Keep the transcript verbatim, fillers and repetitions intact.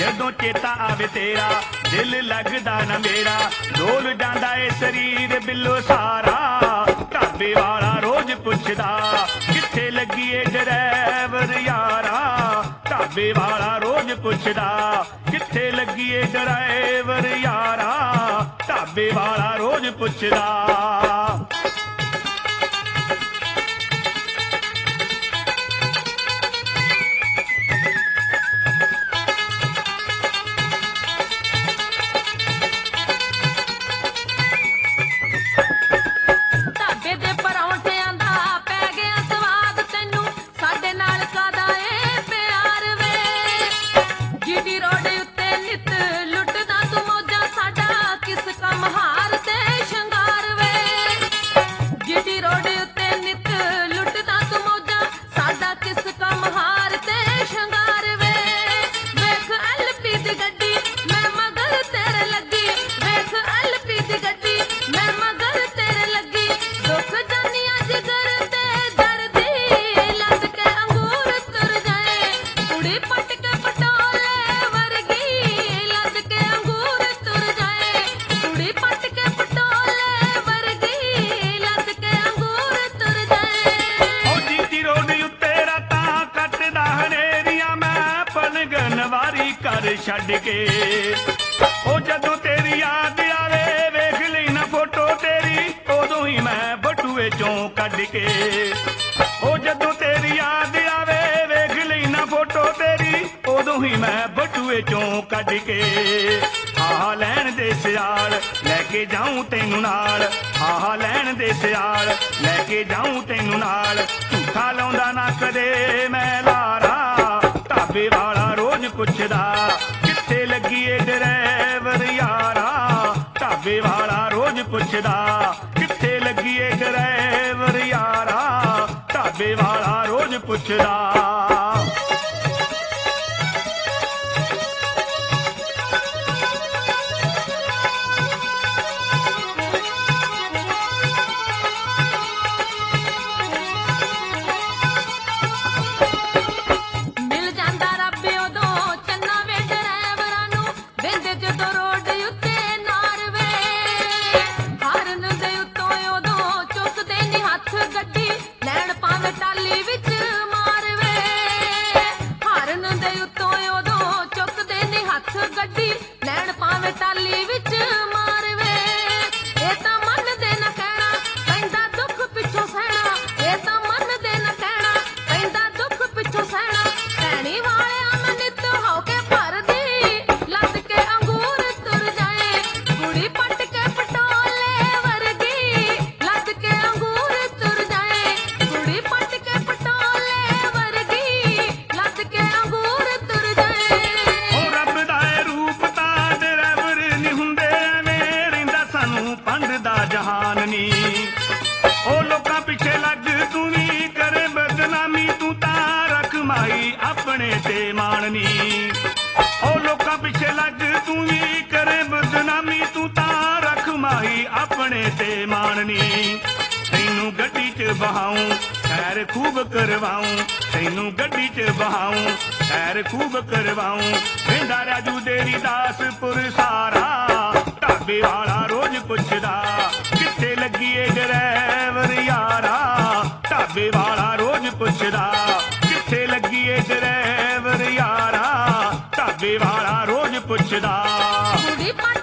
जदों चेता आवे तेरा दिल लगदा ना मेरा, डोल जांदा ए शरीर बिलो सारा। ढाबे वाला रोज पुछदा किथे लगी ए ड्राइवर यारा, ढाबे वाला रोज पुछदा किथे लगी ए ड्राइवर यारा, ढाबे वाला रोज पुछदा। छड्ड के ओ जदों तेरी याद आवे वेख लेना फोटो तेरी, उदों ही मैं बटूए चों कढ के। ओ जदों तेरी याद आवे वेख लेना फोटो तेरी, उदों ही मैं बटूए चों कढ के। आह लैण दे सियाल लैके जाऊं तेनू नाल, आह लैण दे सियाल लैके जाऊं तेनू नाल, झूठा लाउंदा ना कदे मैं लारा। ढाबे वाला रोज पुछदा किथे लगी ए ड्राइवर यारा, ढाबे वाला रोज पुछदा किथे लगी ए ड्राइवर यारा, ढाबे वाला रोज पुछदा। ओ लोकां पिछे लग तू भी करे बदनामी, तू तां रख माई अपने ते माणनी। ओ लोकां पिछे लग तू भी करे बदनामी, तू तां रख माई अपने ते माणनी। तैनू गड्डी च बहाऊं सैर खूब करवाऊं, तैनू गड्डी च बहाऊं सैर खूब करवाऊं, वेंदा राजू देवी दासपुर सारा। ढाबे वाला रोज पुछदा किथे लगी ए ड्राइवर यारा, ढाबे वाला रोज पुछदा किथे लगी ए ड्राइवर यारा, ढाबे वाला रोज पुछदा।